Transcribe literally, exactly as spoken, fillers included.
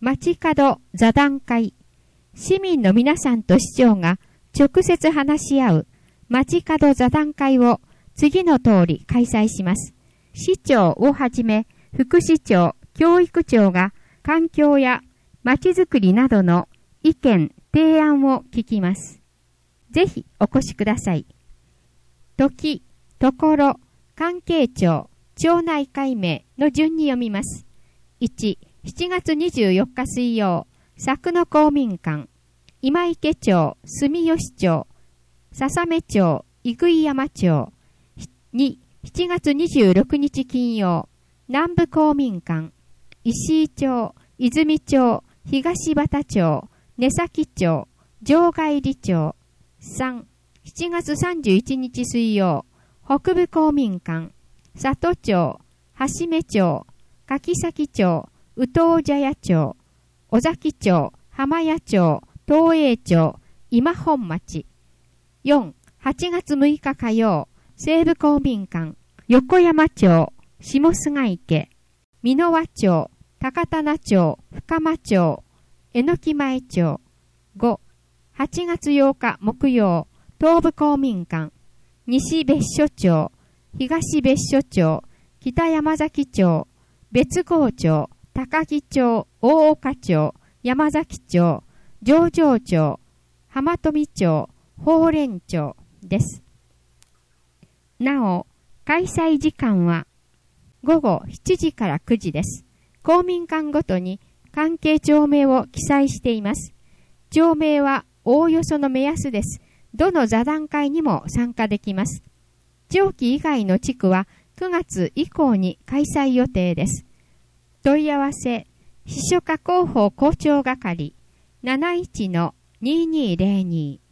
街角座談会。市民の皆さんと市長が直接話し合う街角座談会を次の通り開催します。市長をはじめ副市長、教育長が環境や街づくりなどの意見、提案を聞きます。ぜひお越しください。時、ところ、関係庁、町内会名の順に読みます。いち、しちがつにじゅうよっか水曜、佐久の公民館、今池町、住吉町、笹目町、生井山町。に、しちがつにじゅうろくにち金曜、南部公民館、石井町、泉町、東畑町、根崎町、場外里町。さん、しちがつさんじゅういちにち水曜、北部公民館、里町、橋目町、柿崎町、宇東茶屋町、尾崎町、浜谷町、東栄町、今本町。よん、はちがつむいか火曜、西部公民館、横山町、下菅池、美濃和町、高棚町、深間町、榎木前町。ご、はちがつようか木曜、東部公民館、西別所町、東別所町、北山崎町、別郷町、高木町、大岡町、山崎町、上条町、浜富町、宝蓮町です。なお、開催時間はごごしちじからくじです。公民館ごとに関係町名を記載しています。町名はおおよその目安です。どの座談会にも参加できます。上記以外の地区はくがつ以降に開催予定です。問い合わせ、秘書課広報広聴係 なないちのにーにーぜろに